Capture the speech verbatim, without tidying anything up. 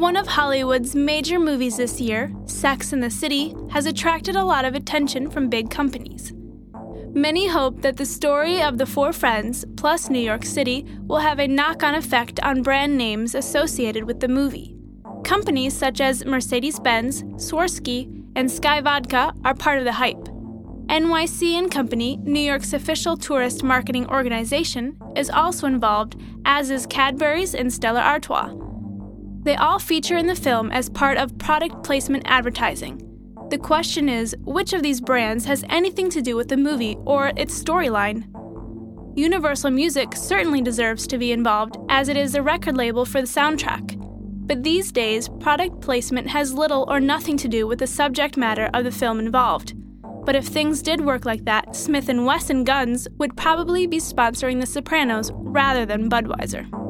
One of Hollywood's major movies this year, Sex and the City, has attracted a lot of attention from big companies. Many hope that the story of the four friends, plus New York City, will have a knock-on effect on brand names associated with the movie. Companies such as Mercedes-Benz, Swarovski, and Sky Vodka are part of the hype. N Y C and Company, New York's official tourist marketing organization, is also involved, as is Cadbury's and Stella Artois. They all feature in the film as part of product placement advertising. The question is, which of these brands has anything to do with the movie or its storyline? Universal Music certainly deserves to be involved, as it is the record label for the soundtrack. But these days, product placement has little or nothing to do with the subject matter of the film involved. But if things did work like that, Smith and Wesson Guns would probably be sponsoring The Sopranos rather than Budweiser.